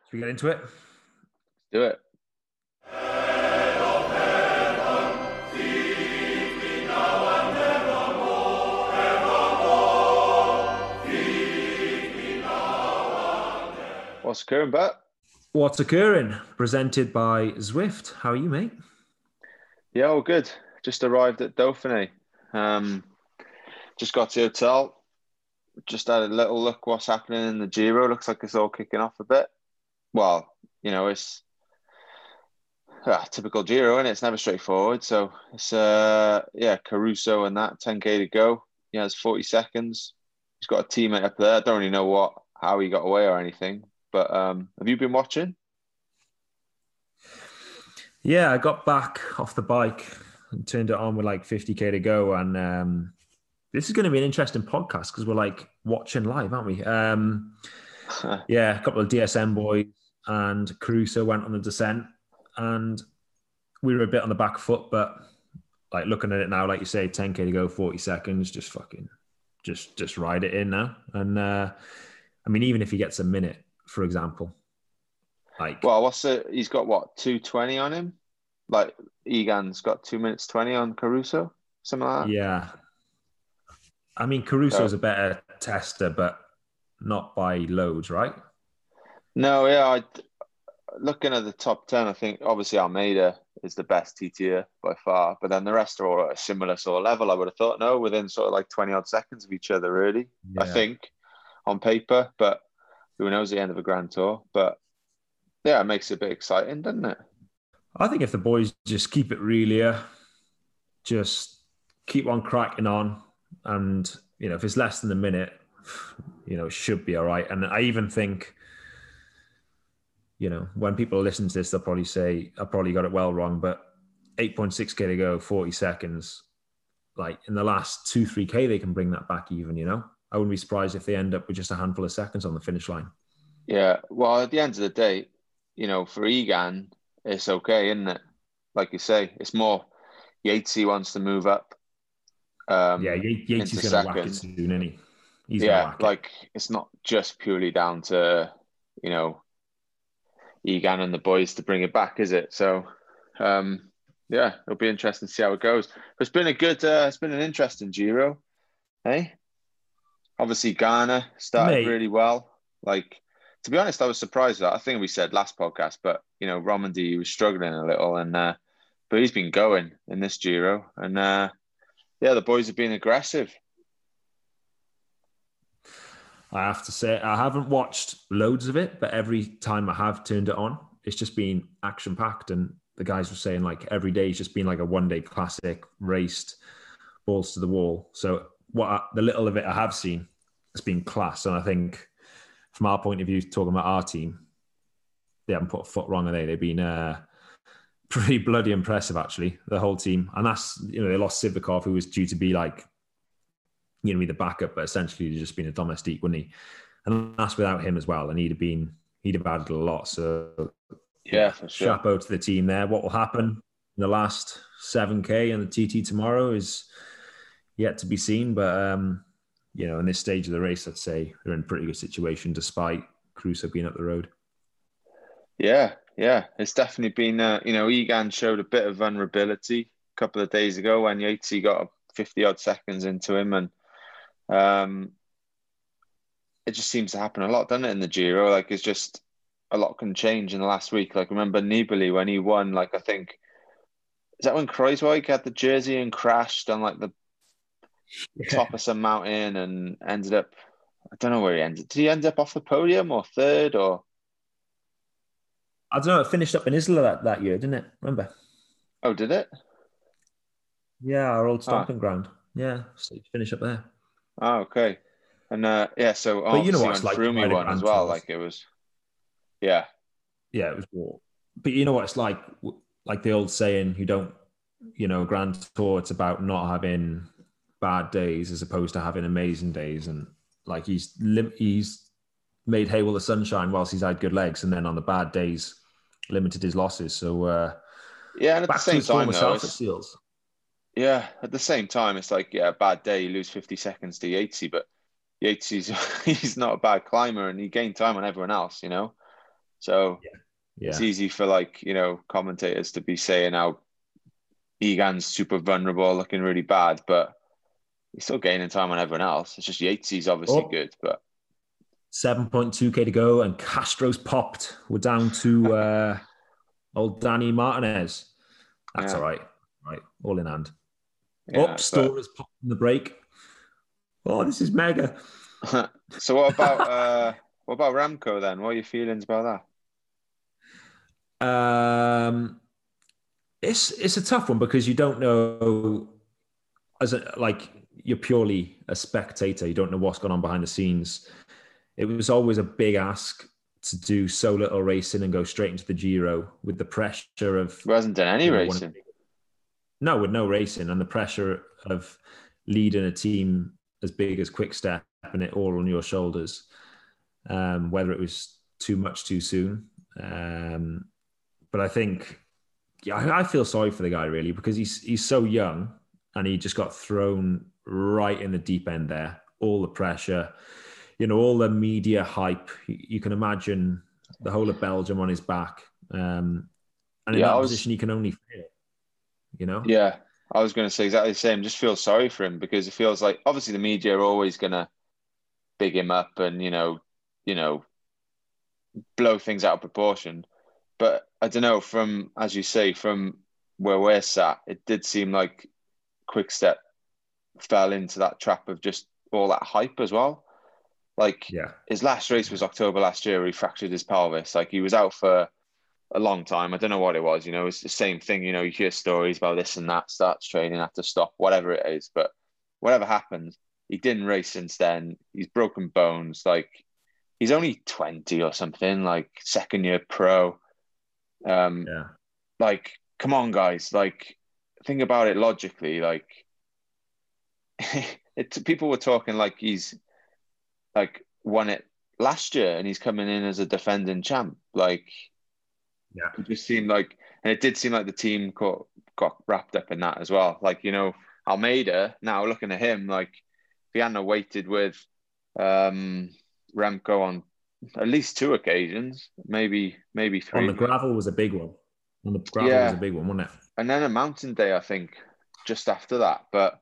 Should we get into it? Do it. What's occurring, Bet? What's occurring? Presented by Zwift. How are you, mate? Yeah, all good. Just arrived at Dauphiné. Just got to the hotel. Just had a little look what's happening in the Giro. Looks like it's all kicking off a bit. Well, it's typical Giro, and it's never straightforward. So it's Caruso and that 10K to go. He has 40 seconds. He's got a teammate up there. I don't really know how he got away or anything. But have you been watching? Yeah, I got back off the bike and turned it on with like 50K to go. And this is going to be an interesting podcast because we're like watching live, aren't we? Yeah, a couple of DSM boys and Caruso went on the descent. And we were a bit on the back foot, but like looking at it now, like you say, 10K to go, 40 seconds, just ride it in now. And I mean, even if he gets a minute, for example, he's got 2:20 on him? Like Egan's got 2 minutes 20 on Caruso, something like that. Yeah. I mean, Caruso's a better tester, but not by loads, right? No, yeah. Looking at the top 10, I think obviously Almeida is the best TTer by far, but then the rest are all at a similar sort of level. I would have thought, no, within sort of like 20 odd seconds of each other, really. Yeah. I think on paper, but who knows the end of a Grand Tour. But yeah, it makes it a bit exciting, doesn't it? I think if the boys just keep it real, just keep on cracking on, and if it's less than a minute, it should be all right. And I even think, when people listen to this, they'll probably say I probably got it well wrong, but 8.6K to go, 40 seconds. Like in the last 2-3K, they can bring that back even. I wouldn't be surprised if they end up with just a handful of seconds on the finish line. Yeah, well, at the end of the day, for Egan, it's okay, isn't it? Like you say, it's more Yatesy wants to move up. Yatesy's going to whack it soon, isn't he? He's it's not just purely down to, Egan and the boys to bring it back, is it? So, it'll be interesting to see how it goes. But it's been it's been an interesting Giro, hey? Obviously, Ghana started really well. Like, to be honest, I was surprised at that. I think we said last podcast, but Romandy was struggling a little, and but he's been going in this Giro, and the boys have been aggressive. I have to say, I haven't watched loads of it, but every time I have turned it on, it's just been action packed, and the guys were saying like every day's just been like a one-day classic, raced, balls to the wall. So the little of it I have seen, it's been class, and I think, from our point of view, talking about our team, they haven't put a foot wrong, have they? They've been pretty bloody impressive, actually, the whole team. And that's, they lost Sivakov, who was due to be like, be the backup, but essentially he'd just been a domestique, wouldn't he? And that's without him as well. And he'd have added a lot. So yeah, for sure. Chapeau to the team there. What will happen in the last 7K and the TT tomorrow is yet to be seen. But in this stage of the race, I'd say they're in a pretty good situation despite Caruso being up the road. Yeah. It's definitely been, Egan showed a bit of vulnerability a couple of days ago when Yatesy got 50 odd seconds into him. And it just seems to happen a lot, doesn't it, in the Giro? Like, it's just a lot can change in the last week. Like, remember Nibali when he won, like, I think, is that when Kreuzweig had the jersey and crashed on like the top of some mountain and ended up, I don't know where he ended. Did he end up off the podium or third or? I don't know. It finished up in Isla that year, didn't it? Remember? Oh, did it? Yeah, our old stomping ground. Yeah, so you finish up there. Oh, okay. And so but you know what it's like, Froome won as well. Like, it was, yeah, it was war. But you know what it's like the old saying, you don't, Grand Tour, it's about not having bad days as opposed to having amazing days. And like he's made hay while the sun shine whilst he's had good legs, and then on the bad days limited his losses. So and at the same time, though, Seals. Yeah, at the same time, it's like, a bad day, you lose 50 seconds to Yatesy, but Yatesy, he's not a bad climber, and he gained time on everyone else, So it's Yeah. easy for like, commentators to be saying how Egan's super vulnerable, looking really bad, but he's still gaining time on everyone else. It's just Yatesy's obviously Oh, good, but 7.2K to go, and Castro's popped. We're down to old Danny Martinez. That's yeah, all right. Right, all in hand. Oh, yeah. Stora's popped in the break. Oh, this is mega. So what about Ramco then? What are your feelings about Um, it's a tough one because you don't know, like, you're purely a spectator. You don't know what's going on behind the scenes. It was always a big ask to do so little racing and go straight into the Giro with the pressure of, He hasn't done any one of racing. no, with no racing and the pressure of leading a team as big as Quick Step and it all on your shoulders. Whether it was too much too soon. But I think, yeah, I feel sorry for the guy really because he's so young and he just got thrown right in the deep end there. All the pressure, all the media hype. You can imagine the whole of Belgium on his back. And in Yeah, that position, he can only fail. yeah, I was going to say exactly the same. Just feel sorry for him because it feels like obviously the media are always going to big him up and you know, blow things out of proportion. But I don't know, from as you say, from where we're sat, it did seem like Quickstep fell into that trap of just all that hype as well. Like Yeah. his last race was October last year where he fractured his pelvis. Like he was out for a long time. I don't know what it was, it's the same thing, you hear stories about this and that, starts training, have to stop, whatever it is. But whatever happened, he didn't race since then. He's broken bones. Like he's only 20 or something, like second year pro. Yeah. Like, come on, guys. Like, think about it logically. Like, people were talking like he's like won it last year and he's coming in as a defending champ. Like, Yeah. it just seemed like, and it did seem like the team got wrapped up in that as well. Like, Almeida, now looking at him, like, if he hadn't waited with Remco on at least two occasions, maybe On the three. gravel was a big one. On the gravel was a Yeah. big one, wasn't it? And then a mountain day, I think, just after that. But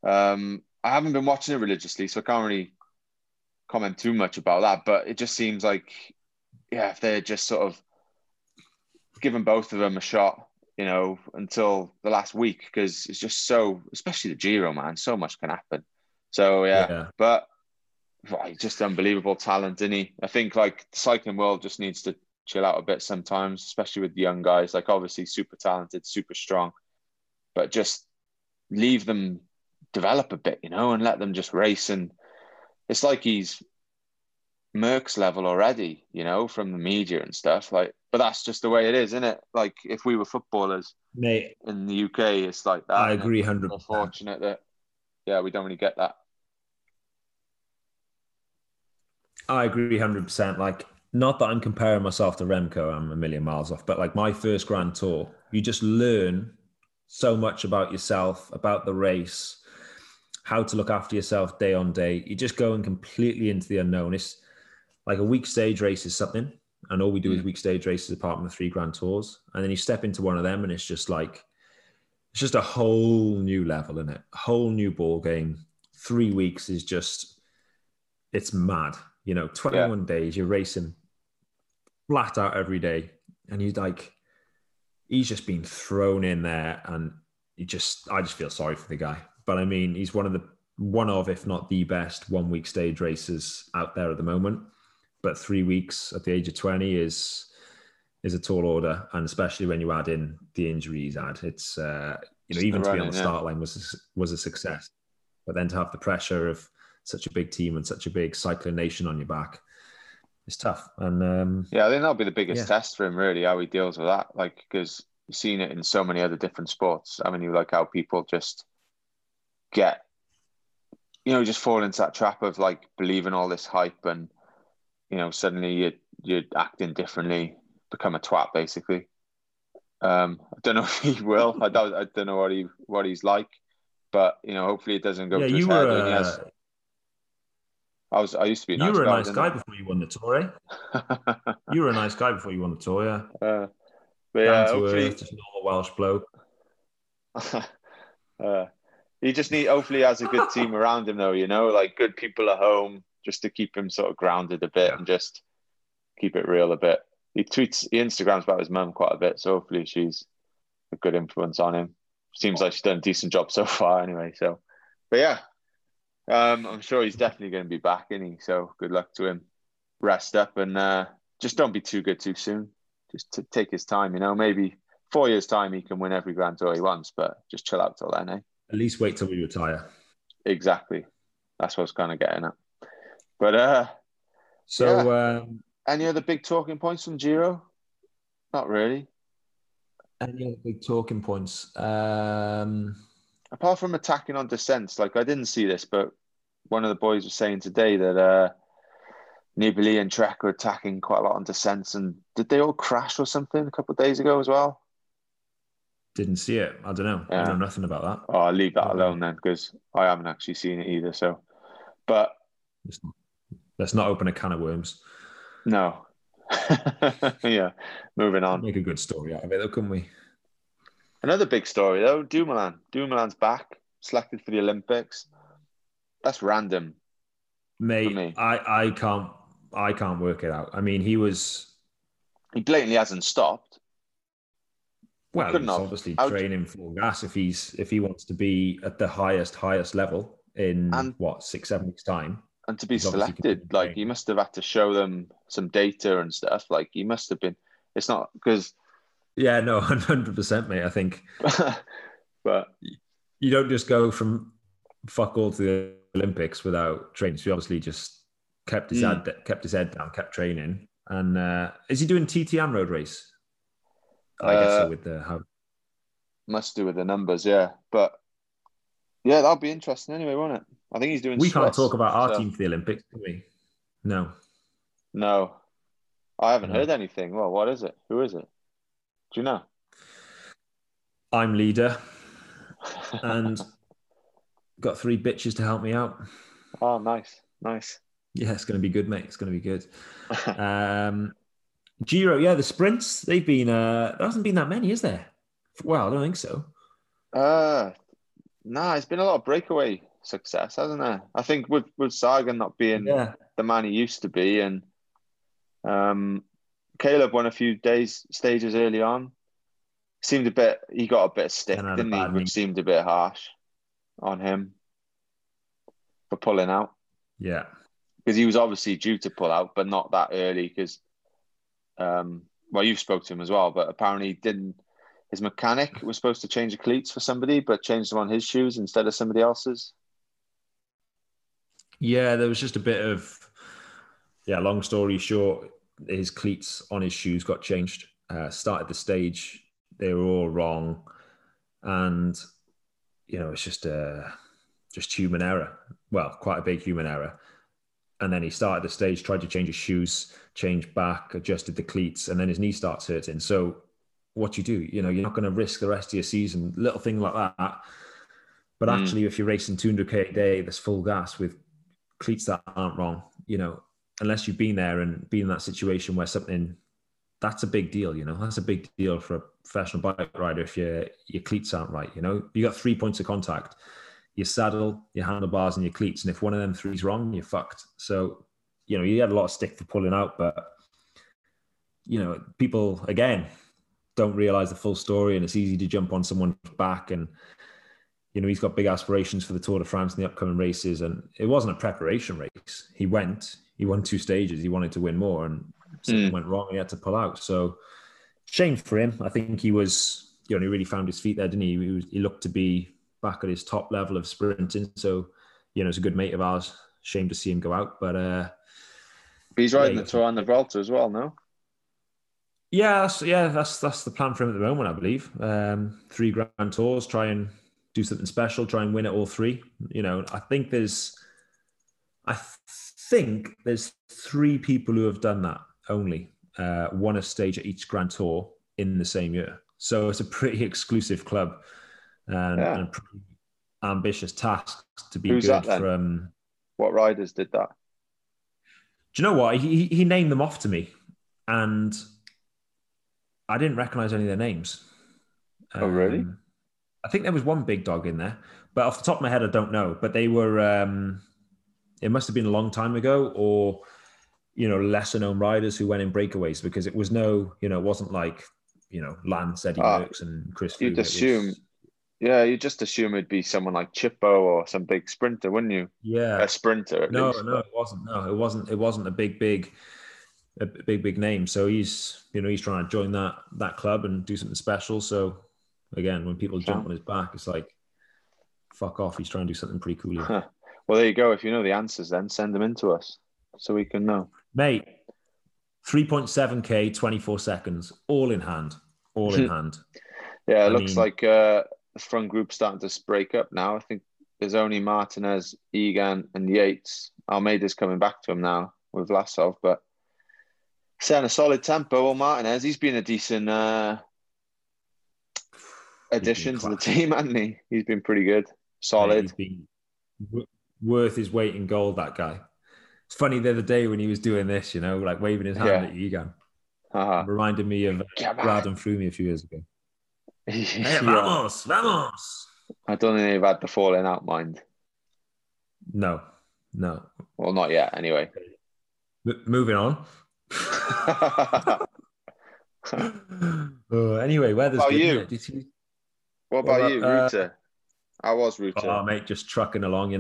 I haven't been watching it religiously, so I can't really comment too much about that. But it just seems like, yeah, if they're just sort of given both of them a shot, until the last week, because it's just so, especially the Giro, man, so much can happen. So, yeah, Yeah. but he's just unbelievable talent, isn't he? I think, like, the cycling world just needs to chill out a bit sometimes, especially with the young guys. Like, obviously, super talented, super strong, but just leave them develop a bit, and let them just race. And it's like he's Merck's level already, from the media and stuff. Like, but that's just the way it is, isn't it? Like, if we were footballers Mate, in the UK, it's like I that. And agree we're 100%. fortunate that, yeah, we don't really get that. I agree 100%. Like, not that I'm comparing myself to Remco, I'm a million miles off, but like my first Grand Tour, you just learn so much about yourself, about the race, how to look after yourself day on day. You're just going completely into the unknown. It's like a week stage race is something, and all we do is Mm. week stage races apart from the 3 Grand Tours. And then you step into one of them, and it's just like, it's just a whole new level in it, a whole new ball game. 3 weeks is just, it's mad. Yeah. 21 days, you're racing flat out every day. And he's just been thrown in there. And I just feel sorry for the guy. But I mean, he's one of, if not the best 1 week stage racers out there at the moment. But 3 weeks at the age of 20 is a tall order. And especially when you add in the injury he's had, it's, Just the even to be on running, the yeah. start line was a success. But then to have the pressure of such a big team and such a big cycling nation on your back, it's tough. And Yeah, I think that'll be the biggest yeah, test for him, really, how he deals with that. Like, because you've seen it in so many other different sports. I mean, you like how people just get, just fall into that trap of like believing all this hype and, suddenly you're acting differently, become a twat, basically. I don't know if he will. I don't know what he's like, but hopefully it doesn't go yeah, to his you were head. And he has. I used to be a You nice were a guy, nice guy didn't before you won the Tour, eh? I? You were a nice guy before you won the Tour, yeah. But Down yeah, to earth, hopefully, just normal Welsh bloke. uh, he just need. Hopefully, he has a good team around him, though. Like good people at home, just to keep him sort of grounded a bit Yeah. and just keep it real a bit. He Instagrams about his mum quite a bit, so hopefully she's a good influence on him. Seems like she's done a decent job so far, anyway. So, but yeah, I'm sure he's definitely going to be back, isn't he? So good luck to him. Rest up and just don't be too good too soon. Just to take his time, Maybe 4 years' time he can win every Grand Tour he wants, but just chill out till then, eh? At least wait till we retire. Exactly. That's what I was kind of getting at. But So, yeah. Any other big talking points from Giro? Not really. any other big talking points? Apart from attacking on descents, like I didn't see this, but one of the boys was saying today that Nibali and Trek were attacking quite a lot on descents, and did they all crash or something a couple of days ago as well? Didn't see it. I don't know. I know nothing about that. Oh, I'll leave that alone then, because I haven't actually seen it either. So, but let's not open a can of worms. No. Yeah, moving on. Make a good story out of it, though, couldn't we? Another big story though, Dumoulin. Dumoulin's back, selected for the Olympics. That's random, mate. for me. I can't work it out. I mean, he blatantly hasn't stopped. Well, he's obviously training full gas if he wants to be at the highest level in 6-7 weeks time. And to be selected, like he must have had to show them some data and stuff. Like he must have been. It's not because. Yeah, no, 100%, mate. I think, but you don't just go from fuck all to the Olympics without training. So he obviously just kept his head down, kept training. And is he doing TT and road race? I guess so. With the must do with the numbers, yeah. But yeah, that'll be interesting anyway, won't it? I think he's doing. We can't talk about our team for the Olympics, can we? No. I haven't heard anything. Well, what is it? Who is it? Do you know? I'm leader, and got 3 bitches to help me out. Oh, nice. Yeah, it's going to be good, mate. It's going to be good. Giro, yeah, the sprints, they've been, there hasn't been that many, is there? Well, I don't think so. Nah, it's been a lot of breakaway success, hasn't there? I think with Sagan not being the man he used to be, and Caleb won a few stages early on. He got a bit of stick, didn't he? Which seemed a bit harsh on him for pulling out. Yeah. Because he was obviously due to pull out, but not that early because, you've spoke to him as well, but apparently his mechanic was supposed to change the cleats for somebody, but changed them on his shoes instead of somebody else's. Yeah, there was just a bit of, long story short, his cleats on his shoes got changed. Started the stage, they were all wrong. And, it's just human error. Well, quite a big human error. And then he started the stage, tried to change his shoes, changed back, adjusted the cleats, and then his knee starts hurting. So what you do, you're not going to risk the rest of your season, little thing like that. But actually, if you're racing 200k a day, that's full gas with cleats that aren't wrong, unless you've been there and been in that situation where that's a big deal, that's a big deal for a professional bike rider if your cleats aren't right, You got 3 points of contact, your saddle, your handlebars, and your cleats. And if one of them 3's wrong, you're fucked. So, you had a lot of stick for pulling out, but, people, again, don't realize the full story, and it's easy to jump on someone's back. And, he's got big aspirations for the Tour de France and the upcoming races. And it wasn't a preparation race. He won 2 stages. He wanted to win more, and something went wrong. And he had to pull out. So shame for him. I think he was, he really found his feet there, didn't he? He looked to be back at his top level of sprinting. So, it's a good mate of ours. Shame to see him go out, but he's riding the Tour on the Vuelta as well, no? Yeah, that's the plan for him at the moment, I believe. 3 Grand Tours, try and do something special, try and win it all 3. I think there's 3 people who have done that only, won a stage at each Grand Tour in the same year. So it's a pretty exclusive club and a pretty ambitious task to be. Who's good that, then? What riders did that? Do you know what? He named them off to me, and I didn't recognize any of their names. Oh, really? I think there was one big dog in there, but off the top of my head, I don't know. But they were. It must have been a long time ago, or lesser known riders who went in breakaways, because it was it wasn't like Lance, Eddie Merckx, and Chris You'd Froome. It assume, was yeah, you just assume it'd be someone like Chippo or some big sprinter, wouldn't you? yeah. A sprinter at No, least. no, it wasn't. No, it wasn't. It wasn't a big name. So he's trying to join that club and do something special. So again, when people jump on his back, it's like, fuck off. He's trying to do something pretty cool here. Huh. Well, there you go. If you know the answers, then send them in to us so we can know. Mate, 3.7K, 24 seconds, all in hand. All in hand. Yeah, it looks like the front group's starting to break up now. I think there's only Martinez, Egan, and Yates. Almeida's coming back to him now with Vlasov, but setting a solid tempo. Well, Martinez, he's been a decent addition to the team, hasn't he? He's been pretty good, solid. Mate, he's been worth his weight in gold, that guy. It's funny the other day when he was doing this, like waving his hand at Egan. Reminded me of Brad and Froome a few years ago. Hey, vamos, vamos. I don't think they've had the falling out mind. No. Well, not yet, anyway. Moving on. Anyway, weather's good. What about you, Ruta? I was Ruta. Oh, mate, just trucking along,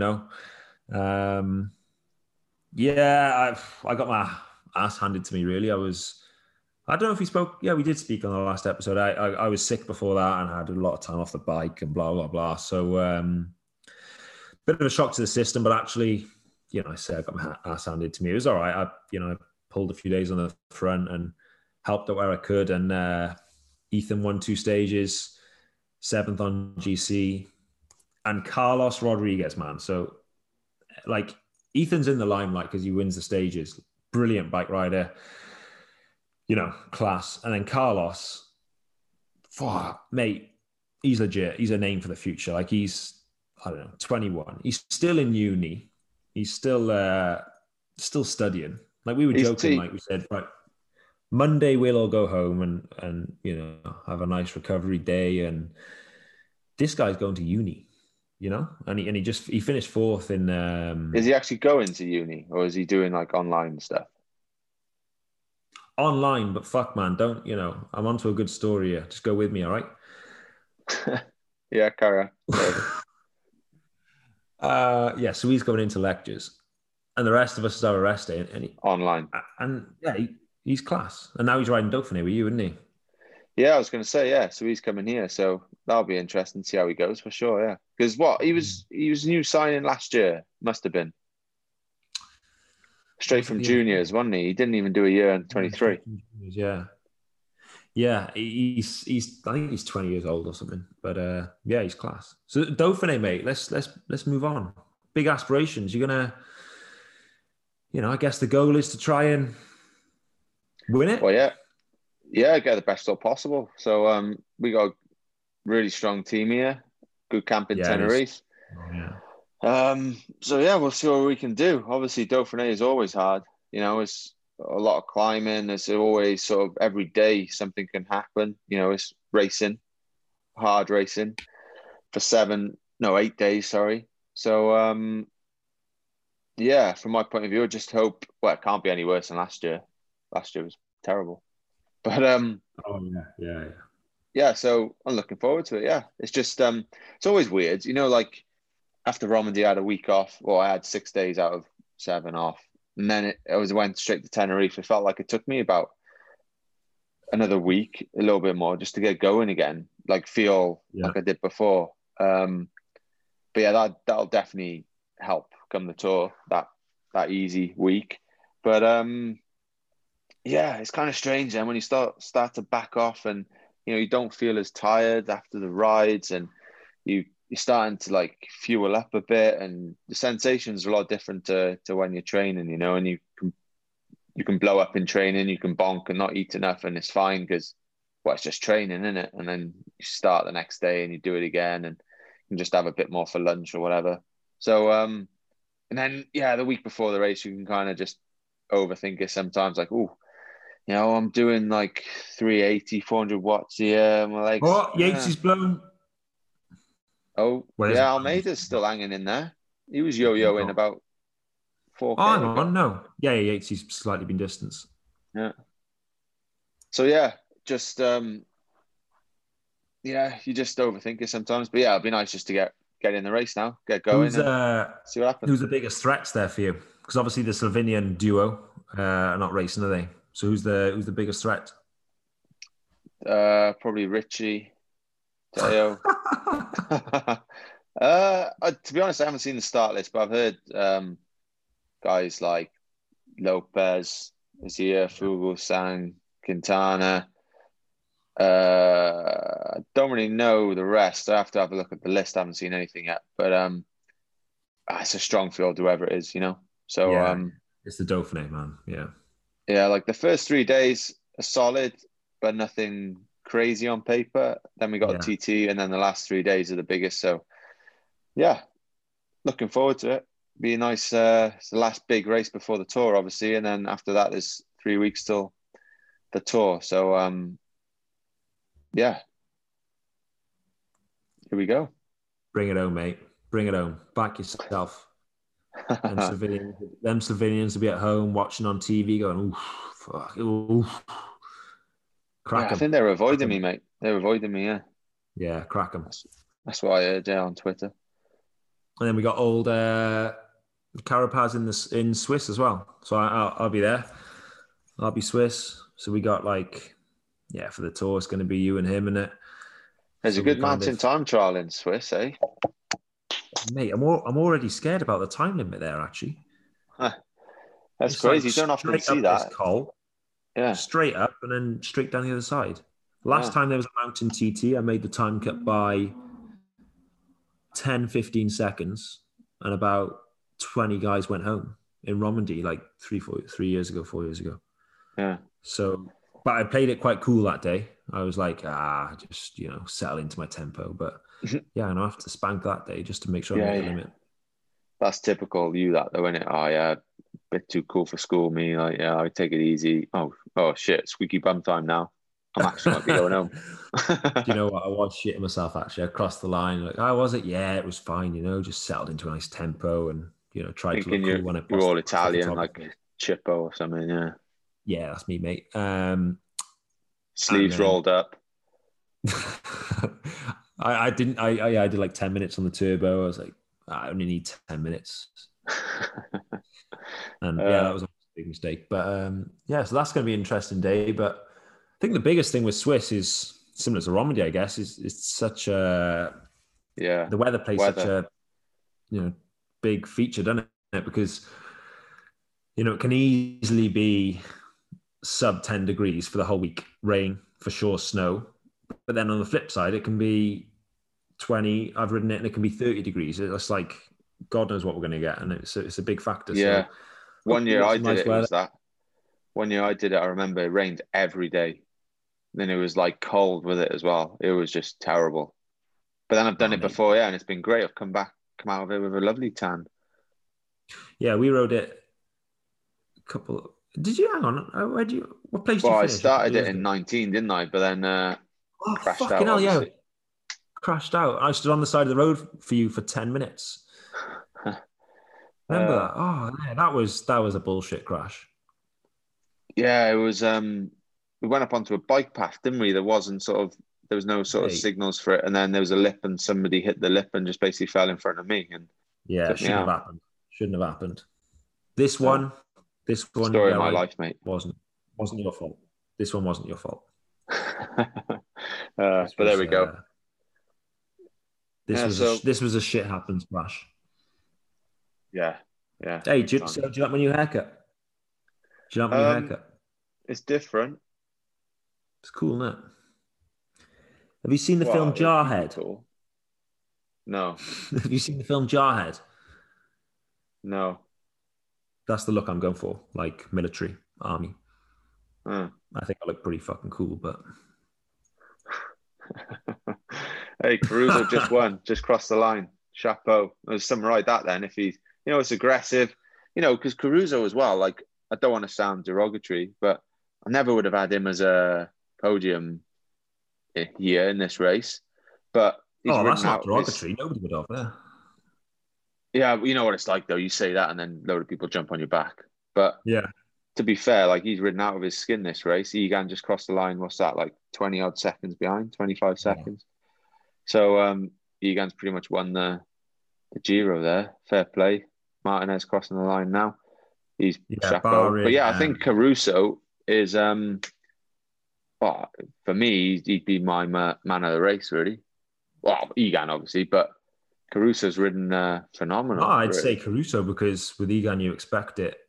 Yeah, I got my ass handed to me, really. I don't know if we spoke. Yeah, we did speak on the last episode. I was sick before that and had a lot of time off the bike and blah, blah, blah. So bit of a shock to the system, but actually, I said I got my ass handed to me. It was all right. I pulled a few days on the front and helped out where I could. And Ethan won 2 stages, 7th on GC. And Carlos Rodriguez, man. So, like, Ethan's in the limelight because he wins the stages. Brilliant bike rider. Class. And then Carlos, mate, he's legit. He's a name for the future. Like, he's, 21. He's still in uni. He's still studying. Like, we were joking, like we said, right, Monday we'll all go home and have a nice recovery day. And this guy's going to uni, and he finished 4th in. Is he actually going to uni, or is he doing like online stuff? Online, but fuck, man, don't, I'm onto a good story here. Just go with me, all right? Yeah, carry on. Yeah, so he's going into lectures, and the rest of us are arrested. And online. And yeah, he's class. And now he's riding Dauphiné with you, isn't he? Yeah, I was going to say, yeah. So he's coming here, so that'll be interesting to see how he goes for sure. Yeah, because he was new signing last year, must have been straight from juniors, wasn't he? He didn't even do a year in 23. Yeah, he's I think he's 20 years old or something. But yeah, he's class. So Dauphiné, mate. Let's move on. Big aspirations. You're gonna, I guess the goal is to try and win it. Well, yeah, get the best result possible. So we got a really strong team here. Good camp in Tenerife. So yeah, we'll see what we can do. Obviously, Dauphiné is always hard. It's a lot of climbing. There's always sort of every day something can happen. It's racing, hard racing for 8 days. Sorry. So yeah, from my point of view, I just hope. Well, it can't be any worse than last year. Last year was terrible. But yeah. So I'm looking forward to it. Yeah, it's just it's always weird, like after Romandy I had a week off, or I had 6 days out of 7 off, and then it went straight to Tenerife. It felt like it took me about another week, a little bit more, just to get going again, like feel like I did before. But yeah, that'll definitely help come the tour. That easy week, but yeah, it's kind of strange then when you start to back off, and you don't feel as tired after the rides, and you're starting to like fuel up a bit, and the sensations are a lot different to when you're training, and you can blow up in training, you can bonk and not eat enough, and it's fine because it's just training, isn't it? And then you start the next day and you do it again, and you can just have a bit more for lunch or whatever. So and then the week before the race you can kind of just overthink it sometimes. Like, oh, I'm doing like 380, 400 watts here. My legs. Oh, Yates is blown. Oh, Well, yeah, isn't blown. Almeida's still hanging in there. He was yo-yoing about 4K Oh, hang ago. on, no. Yeah, Yates, he's slightly been distanced. Yeah. So, yeah, just, you just overthink it sometimes. But, yeah, it'd be nice just to get in the race now, get going and see what happens. Who's the biggest threats there for you? Because obviously the Slovenian duo are not racing, are they? So who's the biggest threat? Probably Richie, Teo. To be honest, I haven't seen the start list, but I've heard guys like Lopez is here, Fuglsang, Quintana. I don't really know the rest. I have to have a look at the list. I haven't seen anything yet, but it's a strong field, whoever it is, So yeah, it's the Dauphiné, man. Yeah, like the first 3 days are solid, but nothing crazy on paper. Then we got a TT, and then the last 3 days are the biggest. So, yeah, looking forward to it. Be a nice, it's the last big race before the Tour, obviously, and then after that, there's 3 weeks till the Tour. So, yeah, here we go. Bring it home, mate. Bring it home. Back yourself. Them Slovenians will be at home watching on TV, going, "Ooh, fuck, ooh." Crack 'em. I think they're avoiding me, mate. They're avoiding me, yeah. Yeah, crack them. That's what I heard on Twitter. And then we got old Carapaz in Swiss as well. So I'll be there. I'll be Swiss. So we got for the Tour, it's going to be you and him in it. There's a good mountain time trial in Swiss, eh? Mate, I'm already scared about the time limit there, actually. That's crazy. You don't often see that. Col, yeah. Straight up and then straight down the other side. Last time there was a mountain TT, I made the time cut by 10, 15 seconds, and about 20 guys went home in Romandy 4 years ago. Yeah. So, but I played it quite cool that day. I was like, just, settle into my tempo. But yeah, and I have to spank that day just to make sure I make the limit. That's typical you, that though, isn't it? Oh, yeah, a bit too cool for school, me. I take it easy. Oh, shit, squeaky bum time now. I'm actually might be going home. Do you know what? I was shitting myself, actually. I crossed the line. How was it? Yeah, it was fine, just settled into a nice tempo and, tried to look cool when it You're all Italian, like Chippo or something, yeah. Yeah, that's me, mate. Sleeves rolled up. I didn't. I did like 10 minutes on the turbo. I was like, I only need 10 minutes. And that was a big mistake. But so that's going to be an interesting day. But I think the biggest thing with Swiss is similar to Romandy, I guess, is it's such a the weather plays such a big feature, doesn't it? Because it can easily be sub 10 degrees for the whole week, rain for sure, snow. But then on the flip side, it can be 20. I've ridden it, and it can be 30 degrees. It's like God knows what we're going to get, and it's a big factor. Yeah. So, one year I did it. It was that. One year I did it. I remember it rained every day. Then it was like cold with it as well. It was just terrible. But then I've done it before, and it's been great. I've come out of it with a lovely tan. Yeah, we rode it a couple. Did you hang on? What place? Well, did you finish? I started it in 19, didn't I? But then crashed out. Hell, yeah. Crashed out. I stood on the side of the road for you for 10 minutes. Remember that? Oh, yeah, that was a bullshit crash. Yeah, it was. We went up onto a bike path, didn't we? There was no sort of signals for it, and then there was a lip, and somebody hit the lip and just basically fell in front of me. And shouldn't have happened. Shouldn't have happened. This one. Story of my life, mate. Wasn't your fault. This one wasn't your fault. But there we go. This was a shit happens crash. Yeah. Hey, do you like my new haircut? Do you like my new haircut? It's different. It's cool, isn't it? Have you seen the film Jarhead? Cool. No. Have you seen the film Jarhead? No. That's the look I'm going for, like military, army. I think I look pretty fucking cool, but... Hey, Caruso just won, just crossed the line. Chapeau. There's something like that then. If he's, it's aggressive, because Caruso as well, like I don't want to sound derogatory, but I never would have had him as a podium here in this race. But he's Oh, ridden that's not out of his. derogatory. Nobody would have. Yeah. Yeah, you know what it's like though. You say that, and then a load of people jump on your back. But Yeah. to be fair, like he's ridden out of his skin this race. Egan just crossed the line. What's that? Like 20 odd seconds behind, 25 seconds. So Egan's pretty much won the Giro there. Fair play. Martinez crossing the line now. He's chapeau. But yeah, I think Caruso is well, for me, he'd be my man of the race, really. Well, Egan obviously, but Caruso's ridden phenomenal. Oh, I'd really. say Caruso, because with Egan you expect it.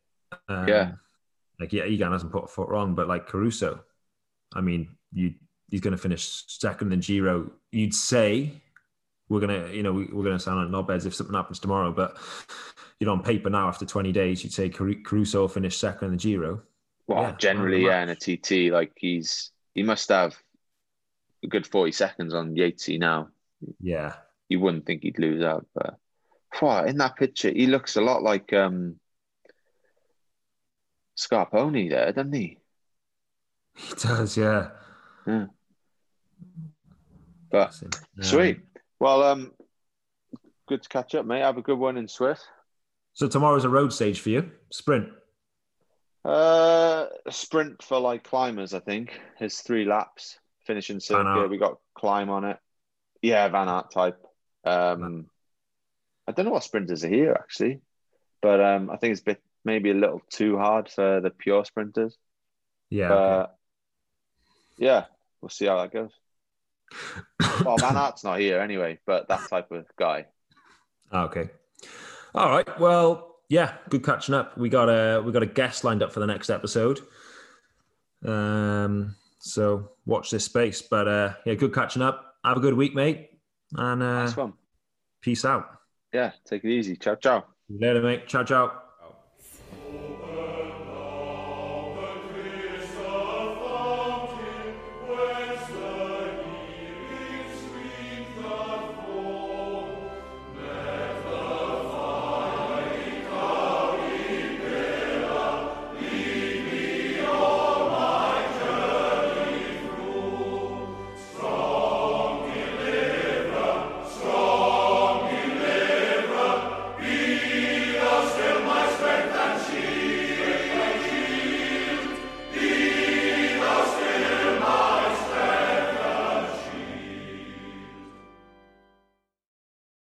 Egan hasn't put a foot wrong, but like Caruso, I mean, he's going to finish second in Giro. You'd say we're gonna sound like knobheads if something happens tomorrow, but on paper now after 20 days, you'd say Caruso will finish second in the Giro. Well, generally, in a TT, like he must have a good 40 seconds on Yatesy now. Yeah, you wouldn't think he'd lose out, but in that picture, he looks a lot like Scarponi there, doesn't he? He does, yeah. But sweet. Well, good to catch up, mate. Have a good one in Swiss. So tomorrow's a road stage for you? Sprint? Sprint for like climbers, I think. It's 3 laps. Finishing circuit. We got climb on it. Yeah, Van Aert type. I don't know what sprinters are here actually, but I think it's maybe a little too hard for the pure sprinters. Yeah. Okay. Yeah, we'll see how that goes. Well, Van Aert's not here anyway, but that type of guy. Okay. All right. Well, yeah, good catching up. We got a guest lined up for the next episode. So watch this space. But yeah, good catching up. Have a good week, mate. And nice one. Peace out. Yeah, take it easy. Ciao, ciao. Later, mate. Ciao, ciao.